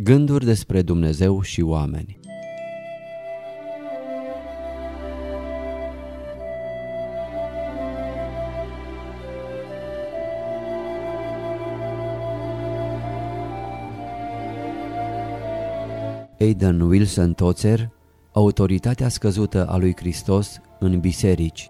Gânduri despre Dumnezeu și oameni. Aidan Wilson Tozer, autoritatea scăzută a lui Hristos în biserici.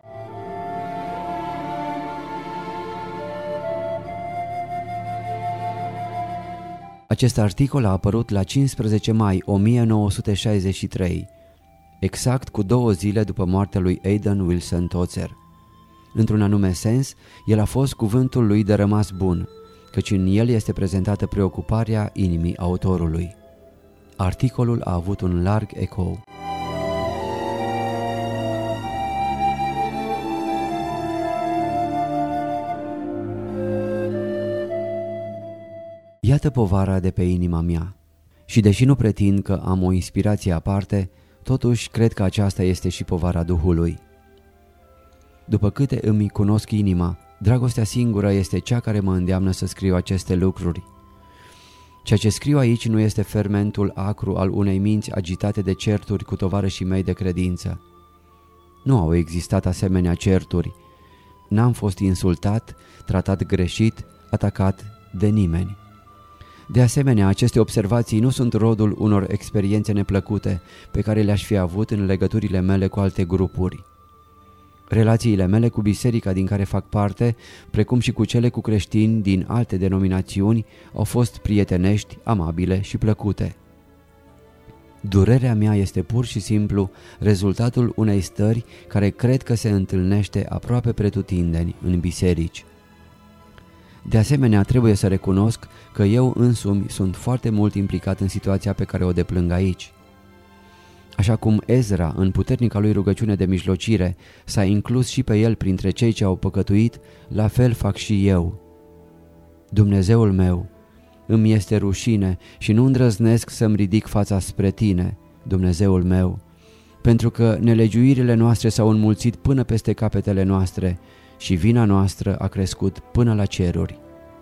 Acest articol a apărut la 15 mai 1963, exact cu 2 zile după moartea lui Aidan Wilson Tozer. Într-un anume sens, el a fost cuvântul lui de rămas bun, căci în el este prezentată preocuparea inimii autorului. Articolul a avut un larg ecou. Iată povara de pe inima mea. Și deși nu pretind că am o inspirație aparte, totuși cred că aceasta este și povara Duhului. După câte îmi cunosc inima, dragostea singură este cea care mă îndeamnă să scriu aceste lucruri. Ceea ce scriu aici nu este fermentul acru al unei minți agitate de certuri cu tovarășii mei de credință. Nu au existat asemenea certuri. N-am fost insultat, tratat greșit, atacat de nimeni. De asemenea, aceste observații nu sunt rodul unor experiențe neplăcute pe care le-aș fi avut în legăturile mele cu alte grupuri. Relațiile mele cu biserica din care fac parte, precum și cu cele cu creștini din alte denominațiuni, au fost prietenești, amabile și plăcute. Durerea mea este pur și simplu rezultatul unei stări care cred că se întâlnește aproape pretutindeni în biserici. De asemenea, trebuie să recunosc că eu însumi sunt foarte mult implicat în situația pe care o deplâng aici. Așa cum Ezra, în puternica lui rugăciune de mijlocire, s-a inclus și pe el printre cei ce au păcătuit, la fel fac și eu. Dumnezeul meu, îmi este rușine și nu îndrăznesc să-mi ridic fața spre tine, Dumnezeul meu, pentru că nelegiuirile noastre s-au înmulțit până peste capetele noastre și vina noastră a crescut până la ceruri.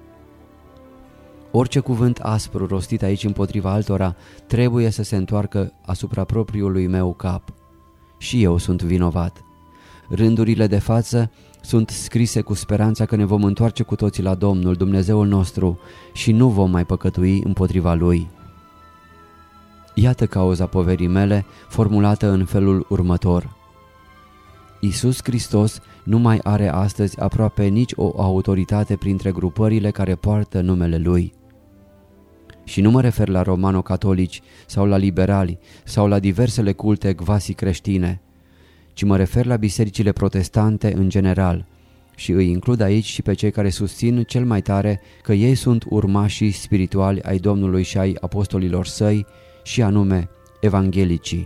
Orice cuvânt aspru rostit aici împotriva altora trebuie să se întoarcă asupra propriului meu cap. Și eu sunt vinovat. Rândurile de față sunt scrise cu speranța că ne vom întoarce cu toții la Domnul, Dumnezeul nostru, și nu vom mai păcătui împotriva Lui. Iată cauza poverii mele formulată în felul următor. Iisus Hristos nu mai are astăzi aproape nici o autoritate printre grupările care poartă numele Lui. Și nu mă refer la romano-catolici sau la liberali sau la diversele culte gvasi creștine, ci mă refer la bisericile protestante în general și îi includ aici și pe cei care susțin cel mai tare că ei sunt urmașii spirituali ai Domnului și ai apostolilor săi, și anume evanghelicii.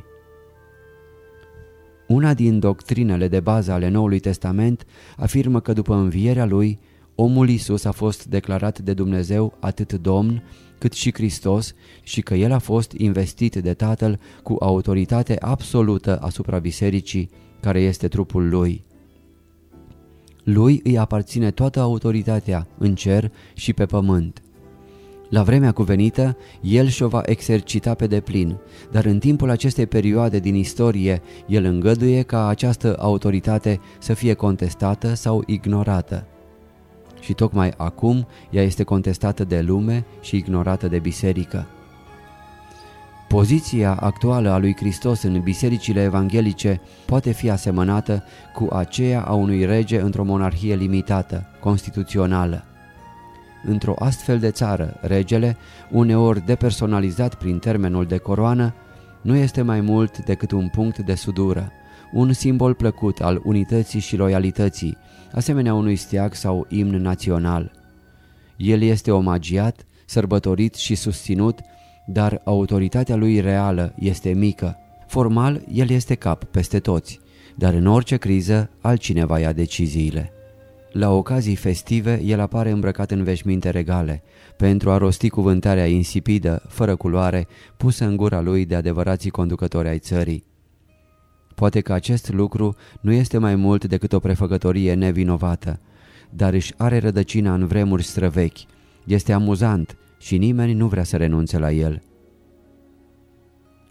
Una din doctrinele de bază ale Noului Testament afirmă că după învierea lui, omul Iisus a fost declarat de Dumnezeu atât Domn cât și Hristos și că El a fost investit de Tatăl cu autoritate absolută asupra bisericii, care este trupul Lui. Lui îi aparține toată autoritatea în cer și pe pământ. La vremea cuvenită, El și-o va exercita pe deplin, dar în timpul acestei perioade din istorie, El îngăduie ca această autoritate să fie contestată sau ignorată. Și tocmai acum ea este contestată de lume și ignorată de biserică. Poziția actuală a lui Hristos în bisericile evanghelice poate fi asemănată cu aceea a unui rege într-o monarhie limitată, constituțională. Într-o astfel de țară, regele, uneori depersonalizat prin termenul de coroană, nu este mai mult decât un punct de sudură, un simbol plăcut al unității și loialității, asemenea unui steag sau imn național. El este omagiat, sărbătorit și susținut, dar autoritatea lui reală este mică. Formal, el este cap peste toți, dar în orice criză, altcineva ia deciziile. La ocazii festive, el apare îmbrăcat în veșminte regale, pentru a rosti cuvântarea insipidă, fără culoare, pusă în gura lui de adevărații conducători ai țării. Poate că acest lucru nu este mai mult decât o prefăcătorie nevinovată, dar își are rădăcina în vremuri străvechi, este amuzant și nimeni nu vrea să renunțe la el.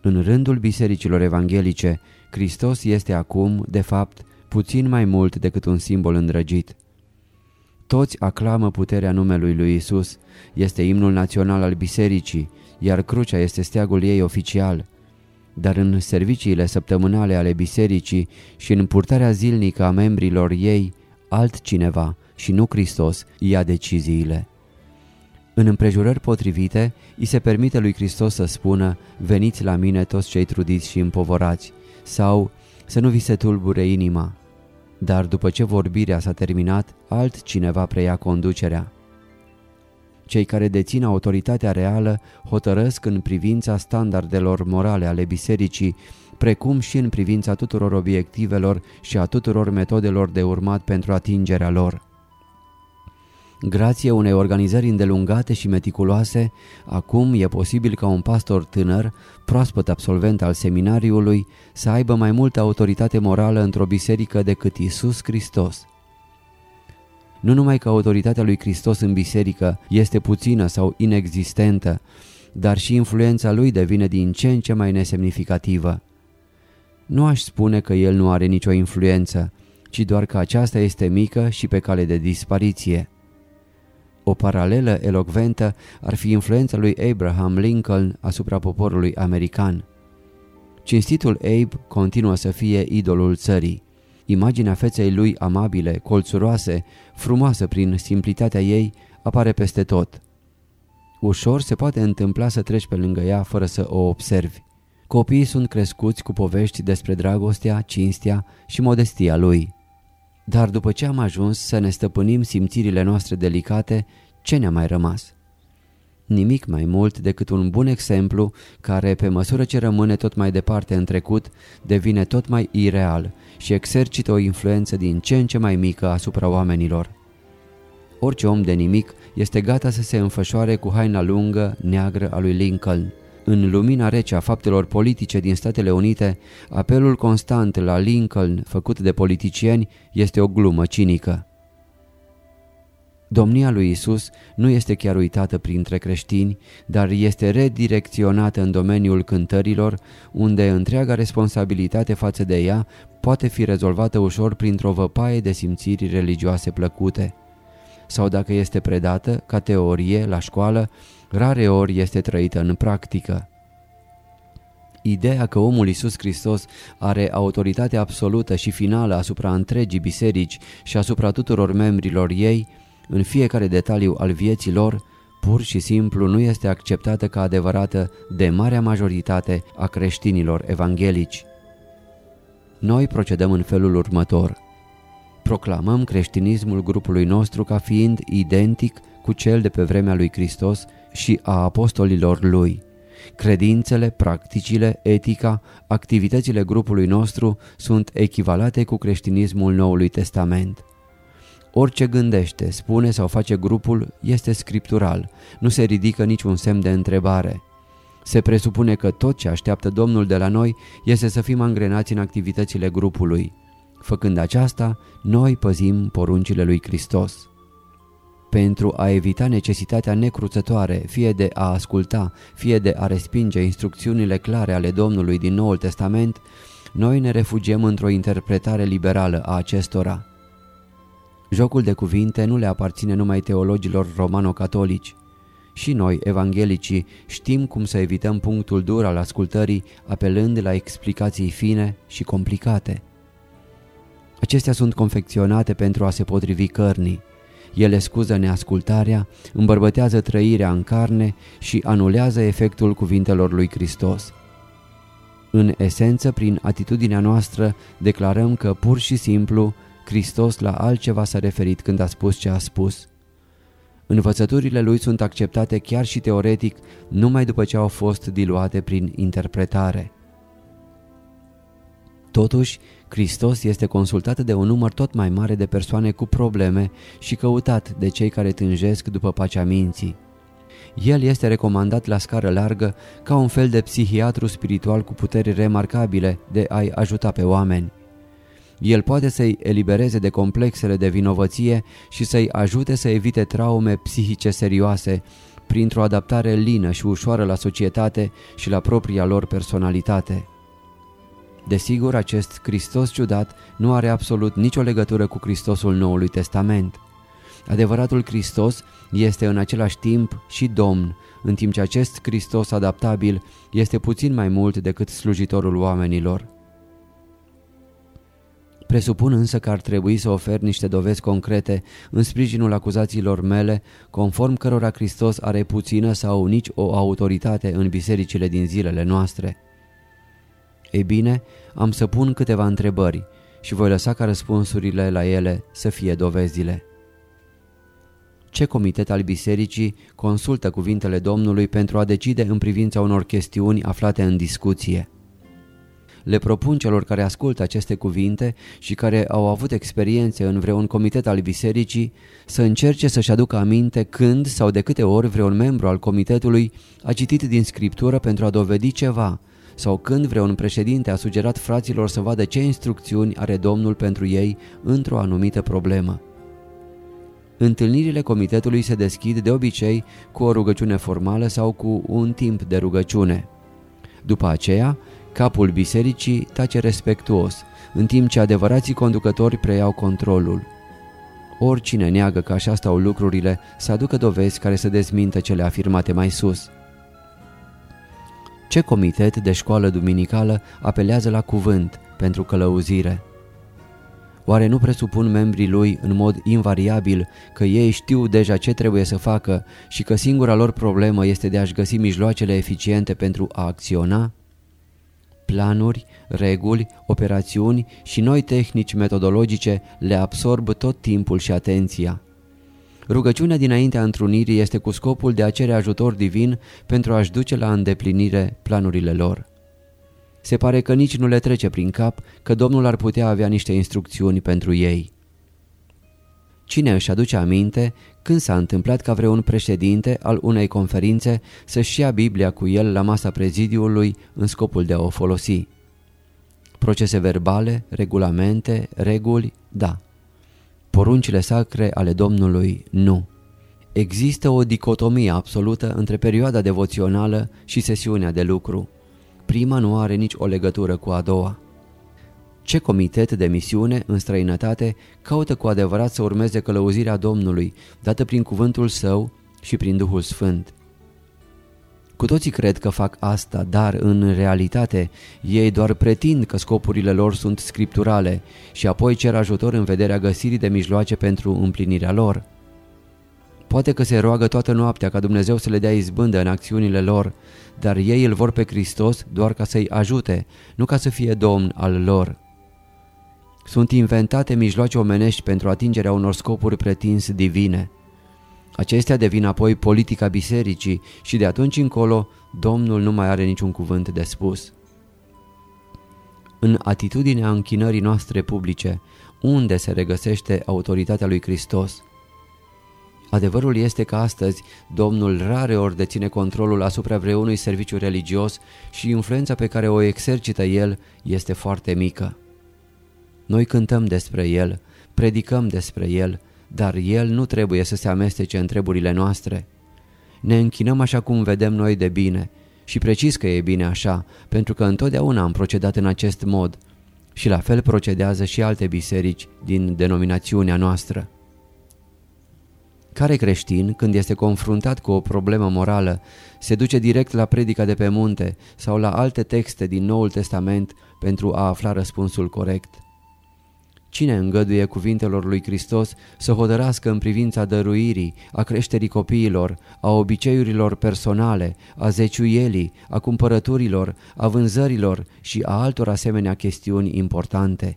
În rândul bisericilor evanghelice, Hristos este acum, de fapt, puțin mai mult decât un simbol îndrăgit. Toți aclamă puterea numelui lui Isus, este imnul național al bisericii, iar crucea este steagul ei oficial. Dar în serviciile săptămânale ale bisericii și în purtarea zilnică a membrilor ei, altcineva și nu Hristos ia deciziile. În împrejurări potrivite, îi se permite lui Hristos să spună: veniți la mine toți cei trudiți și împovorați, sau să nu vi se tulbure inima. Dar după ce vorbirea s-a terminat, altcineva preia conducerea. Cei care dețin autoritatea reală hotărăsc în privința standardelor morale ale bisericii, precum și în privința tuturor obiectivelor și a tuturor metodelor de urmat pentru atingerea lor. Grație unei organizări îndelungate și meticuloase, acum e posibil ca un pastor tânăr, proaspăt absolvent al seminariului, să aibă mai multă autoritate morală într-o biserică decât Iisus Hristos. Nu numai că autoritatea lui Hristos în biserică este puțină sau inexistentă, dar și influența lui devine din ce în ce mai nesemnificativă. Nu aș spune că el nu are nicio influență, ci doar că aceasta este mică și pe cale de dispariție. O paralelă elocventă ar fi influența lui Abraham Lincoln asupra poporului american. Cinstitul Abe continuă să fie idolul țării. Imaginea feței lui amabile, colțuroase, frumoasă prin simplitatea ei, apare peste tot. Ușor se poate întâmpla să treci pe lângă ea fără să o observi. Copiii sunt crescuți cu povești despre dragostea, cinstea și modestia lui. Dar după ce am ajuns să ne stăpânim simțirile noastre delicate, ce ne-a mai rămas? Nimic mai mult decât un bun exemplu care, pe măsură ce rămâne tot mai departe în trecut, devine tot mai ireal și exercită o influență din ce în ce mai mică asupra oamenilor. Orice om de nimic este gata să se înfășoare cu haina lungă, neagră a lui Lincoln. În lumina rece a faptelor politice din Statele Unite, apelul constant la Lincoln făcut de politicieni este o glumă cinică. Domnia lui Isus nu este chiar uitată printre creștini, dar este redirecționată în domeniul cântărilor, unde întreaga responsabilitate față de ea poate fi rezolvată ușor printr-o văpaie de simțiri religioase plăcute. Sau dacă este predată, ca teorie, la școală, rare ori este trăită în practică. Ideea că omul Iisus Hristos are autoritate absolută și finală asupra întregii biserici și asupra tuturor membrilor ei, în fiecare detaliu al vieții lor, pur și simplu nu este acceptată ca adevărată de marea majoritate a creștinilor evanghelici. Noi procedăm în felul următor. Proclamăm creștinismul grupului nostru ca fiind identic cu cel de pe vremea lui Hristos și a apostolilor lui. Credințele, practicile, etica, activitățile grupului nostru sunt echivalate cu creștinismul Noului Testament. Orice gândește, spune sau face grupul este scriptural, nu se ridică niciun semn de întrebare. Se presupune că tot ce așteaptă Domnul de la noi este să fim angrenați în activitățile grupului. Făcând aceasta, noi păzim poruncile lui Hristos. Pentru a evita necesitatea necruțătoare, fie de a asculta, fie de a respinge instrucțiunile clare ale Domnului din Noul Testament, noi ne refugiem într-o interpretare liberală a acestora. Jocul de cuvinte nu le aparține numai teologilor romano-catolici. Și noi, evanghelicii, știm cum să evităm punctul dur al ascultării, apelând la explicații fine și complicate. Acestea sunt confecționate pentru a se potrivi cărnii. Ele scuză neascultarea, îmbărbătează trăirea în carne și anulează efectul cuvintelor lui Hristos. În esență, prin atitudinea noastră, declarăm că pur și simplu Hristos la altceva s-a referit când a spus ce a spus. Învățăturile lui sunt acceptate chiar și teoretic numai după ce au fost diluate prin interpretare. Totuși, Hristos este consultat de un număr tot mai mare de persoane cu probleme și căutat de cei care tânjesc după pacea minții. El este recomandat la scară largă ca un fel de psihiatru spiritual cu puteri remarcabile de a-i ajuta pe oameni. El poate să-i elibereze de complexele de vinovăție și să-i ajute să evite traume psihice serioase printr-o adaptare lină și ușoară la societate și la propria lor personalitate. Desigur, acest Hristos ciudat nu are absolut nicio legătură cu Hristosul Noului Testament. Adevăratul Hristos este în același timp și Domn, în timp ce acest Hristos adaptabil este puțin mai mult decât slujitorul oamenilor. Presupun însă că ar trebui să ofer niște dovezi concrete în sprijinul acuzațiilor mele, conform cărora Hristos are puțină sau nici o autoritate în bisericile din zilele noastre. Ei bine, am să pun câteva întrebări și voi lăsa ca răspunsurile la ele să fie dovezile. Ce comitet al bisericii consultă cuvintele Domnului pentru a decide în privința unor chestiuni aflate în discuție? Le propun celor care ascultă aceste cuvinte și care au avut experiențe în vreun comitet al bisericii să încerce să-și aducă aminte când sau de câte ori vreun membru al comitetului a citit din Scriptură pentru a dovedi ceva, sau când vreun președinte a sugerat fraților să vadă ce instrucțiuni are Domnul pentru ei într-o anumită problemă. Întâlnirile comitetului se deschid de obicei cu o rugăciune formală sau cu un timp de rugăciune. După aceea, capul bisericii tace respectuos, în timp ce adevărații conducători preiau controlul. Oricine neagă că așa stau lucrurile să aducă dovezi care să dezmintă cele afirmate mai sus. Ce comitet de școală duminicală apelează la cuvânt pentru călăuzire? Oare nu presupun membrii lui în mod invariabil că ei știu deja ce trebuie să facă și că singura lor problemă este de a-și găsi mijloacele eficiente pentru a acționa? Planuri, reguli, operațiuni și noi tehnici metodologice le absorb tot timpul și atenția. Rugăciunea dinaintea întrunirii este cu scopul de a cere ajutor divin pentru a-și duce la îndeplinire planurile lor. Se pare că nici nu le trece prin cap că Domnul ar putea avea niște instrucțiuni pentru ei. Cine își aduce aminte când s-a întâmplat ca vreun președinte al unei conferințe să-și ia Biblia cu el la masa prezidiului în scopul de a o folosi? Procese verbale, regulamente, reguli, da. Poruncile sacre ale Domnului, nu. Există o dicotomie absolută între perioada devoțională și sesiunea de lucru. Prima nu are nici o legătură cu a doua. Ce comitet de misiune în străinătate caută cu adevărat să urmeze călăuzirea Domnului, dată prin cuvântul Său și prin Duhul Sfânt? Cu toții cred că fac asta, dar în realitate ei doar pretind că scopurile lor sunt scripturale și apoi cer ajutor în vederea găsirii de mijloace pentru împlinirea lor. Poate că se roagă toată noaptea ca Dumnezeu să le dea izbândă în acțiunile lor, dar ei îl vor pe Hristos doar ca să-i ajute, nu ca să fie Domn al lor. Sunt inventate mijloace omenești pentru atingerea unor scopuri pretins divine. Acestea devin apoi politica bisericii și de atunci încolo Domnul nu mai are niciun cuvânt de spus. În atitudinea închinării noastre publice, unde se regăsește autoritatea lui Hristos? Adevărul este că astăzi Domnul rareori deține controlul asupra vreunui serviciu religios și influența pe care o exercită el este foarte mică. Noi cântăm despre el, predicăm despre el, dar el nu trebuie să se amestece în treburile noastre. Ne închinăm așa cum vedem noi de bine și precis că e bine așa, pentru că întotdeauna am procedat în acest mod și la fel procedează și alte biserici din denominațiunea noastră. Care creștin, când este confruntat cu o problemă morală, se duce direct la predica de pe munte sau la alte texte din Noul Testament pentru a afla răspunsul corect? Cine îngăduie cuvintelor lui Hristos să hotărască în privința dăruirii, a creșterii copiilor, a obiceiurilor personale, a zeciuielii, a cumpărăturilor, a vânzărilor și a altor asemenea chestiuni importante?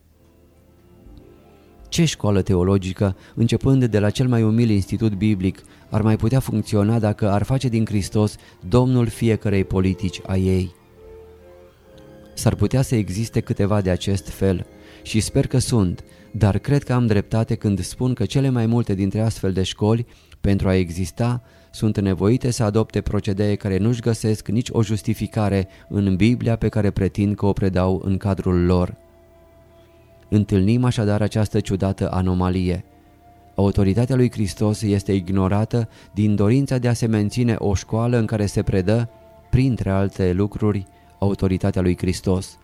Ce școală teologică, începând de la cel mai umil institut biblic, ar mai putea funcționa dacă ar face din Hristos Domnul fiecărei politici a ei? S-ar putea să existe câteva de acest fel și sper că sunt, dar cred că am dreptate când spun că cele mai multe dintre astfel de școli, pentru a exista, sunt nevoite să adopte procedee care nu-și găsesc nici o justificare în Biblia pe care pretind că o predau în cadrul lor. Întâlnim așadar această ciudată anomalie. Autoritatea lui Hristos este ignorată din dorința de a se menține o școală în care se predă, printre alte lucruri, autoritatea lui Hristos.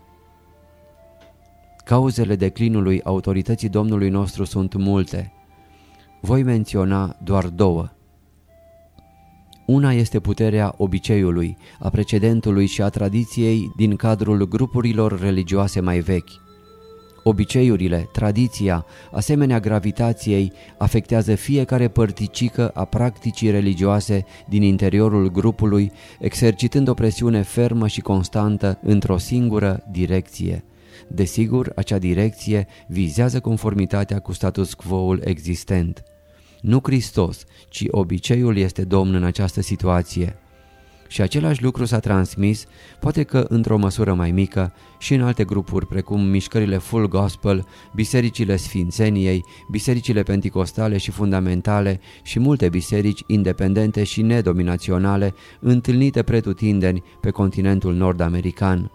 Cauzele declinului autorității Domnului nostru sunt multe. Voi menționa doar două. Una este puterea obiceiului, a precedentului și a tradiției din cadrul grupurilor religioase mai vechi. Obiceiurile, tradiția, asemenea gravitației, afectează fiecare părticică a practicii religioase din interiorul grupului, exercitând o presiune fermă și constantă într-o singură direcție. Desigur, acea direcție vizează conformitatea cu status quo-ul existent. Nu Hristos, ci obiceiul este domn în această situație. Și același lucru s-a transmis, poate că într-o măsură mai mică, și în alte grupuri precum mișcările Full Gospel, bisericile Sfințeniei, bisericile penticostale și fundamentale și multe biserici independente și nedominaționale întâlnite pretutindeni pe continentul nord-american.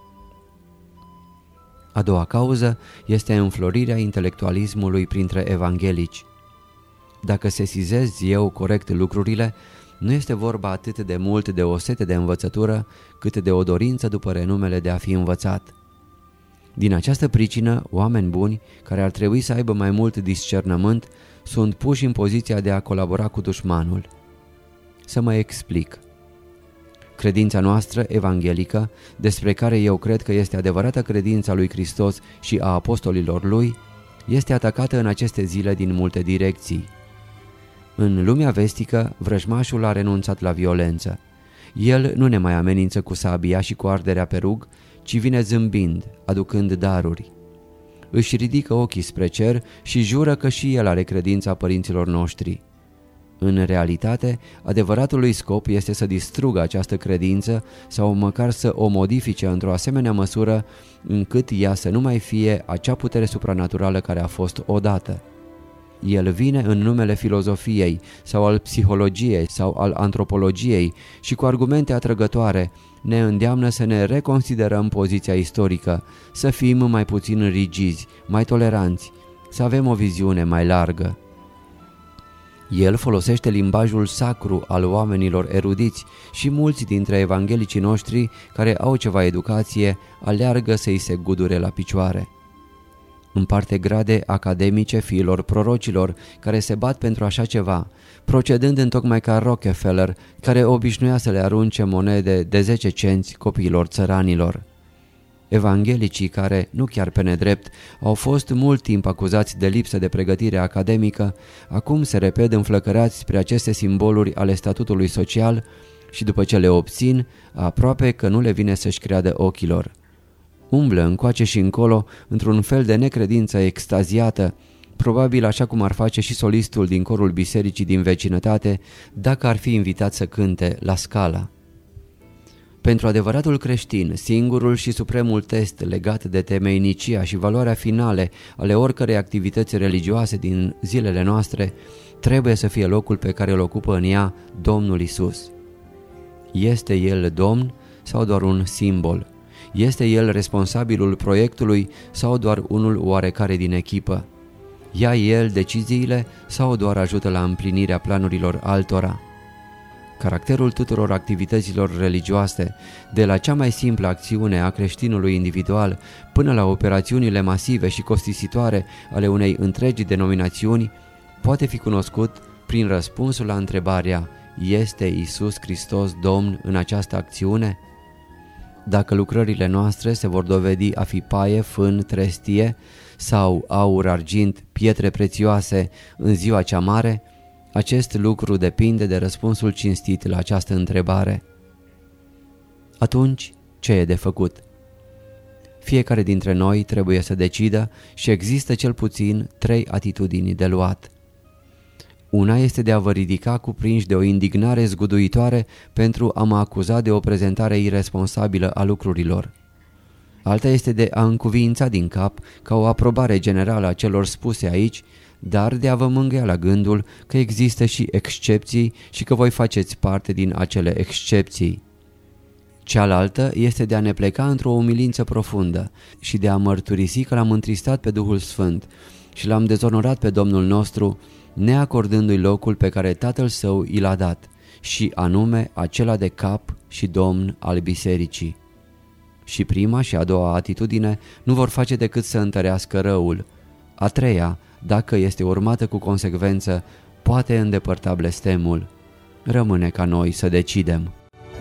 A doua cauză este înflorirea intelectualismului printre evanghelici. Dacă sesizez eu corect lucrurile, nu este vorba atât de mult de o sete de învățătură, cât de o dorință după renumele de a fi învățat. Din această pricină, oameni buni, care ar trebui să aibă mai mult discernământ, sunt puși în poziția de a colabora cu dușmanul. Să mă explic. Credința noastră evanghelică, despre care eu cred că este adevărata credința lui Hristos și a apostolilor lui, este atacată în aceste zile din multe direcții. În lumea vestică, vrăjmașul a renunțat la violență. El nu ne mai amenință cu sabia și cu arderea pe rug, ci vine zâmbind, aducând daruri. Își ridică ochii spre cer și jură că și el are credința părinților noștri. În realitate, adevăratul lui scop este să distrugă această credință sau măcar să o modifice într-o asemenea măsură încât ea să nu mai fie acea putere supranaturală care a fost odată. El vine în numele filozofiei sau al psihologiei sau al antropologiei și cu argumente atrăgătoare ne îndeamnă să ne reconsiderăm poziția istorică, să fim mai puțin rigizi, mai toleranți, să avem o viziune mai largă. El folosește limbajul sacru al oamenilor erudiți și mulți dintre evanghelicii noștri care au ceva educație aleargă să-i se gudure la picioare. Împarte grade academice fiilor prorocilor care se bat pentru așa ceva, procedând întocmai ca Rockefeller, care obișnuia să le arunce monede de 10 cenți copiilor țăranilor. Evanghelicii care, nu chiar pe nedrept, au fost mult timp acuzați de lipsă de pregătire academică, acum se repede înflăcărați spre aceste simboluri ale statutului social și după ce le obțin, aproape că nu le vine să-și creadă ochilor. Umblă încoace și încolo într-un fel de necredință extaziată, probabil așa cum ar face și solistul din corul bisericii din vecinătate dacă ar fi invitat să cânte la Scala. Pentru adevăratul creștin, singurul și supremul test legat de temeinicia și valoarea finale ale oricărei activități religioase din zilele noastre trebuie să fie locul pe care îl ocupă în ea Domnul Isus. Este El Domn sau doar un simbol? Este El responsabilul proiectului sau doar unul oarecare din echipă? Ia El deciziile sau doar ajută la împlinirea planurilor altora? Caracterul tuturor activităților religioase, de la cea mai simplă acțiune a creștinului individual până la operațiunile masive și costisitoare ale unei întregi denominațiuni, poate fi cunoscut prin răspunsul la întrebarea: este Iisus Hristos Domn în această acțiune? Dacă lucrările noastre se vor dovedi a fi paie, fân, trestie sau aur, argint, pietre prețioase în ziua cea mare, acest lucru depinde de răspunsul cinstit la această întrebare. Atunci, ce e de făcut? Fiecare dintre noi trebuie să decidă și există cel puțin 3 atitudini de luat. Una este de a vă ridica cuprinși de o indignare zguduitoare pentru a mă acuza de o prezentare iresponsabilă a lucrurilor. Alta este de a încuviința din cap, ca o aprobare generală a celor spuse aici, dar de a vă mângâia la gândul că există și excepții și că voi faceți parte din acele excepții. Cealaltă este de a ne pleca într-o umilință profundă și de a mărturisi că l-am întristat pe Duhul Sfânt și l-am dezonorat pe Domnul nostru, neacordându-i locul pe care tatăl său i l-a dat, și anume acela de cap și domn al bisericii. Și prima și a doua atitudine nu vor face decât să întărească răul. A treia, dacă este urmată cu consecvență, poate îndepărta blestemul. Rămâne ca noi să decidem.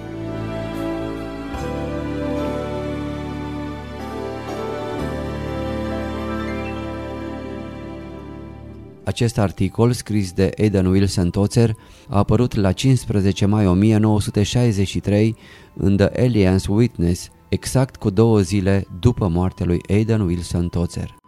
Acest articol, scris de Aidan Wilson Tozer, a apărut la 15 mai 1963 în The Alien's Witness, exact cu 2 zile după moartea lui Aidan Wilson Tozer.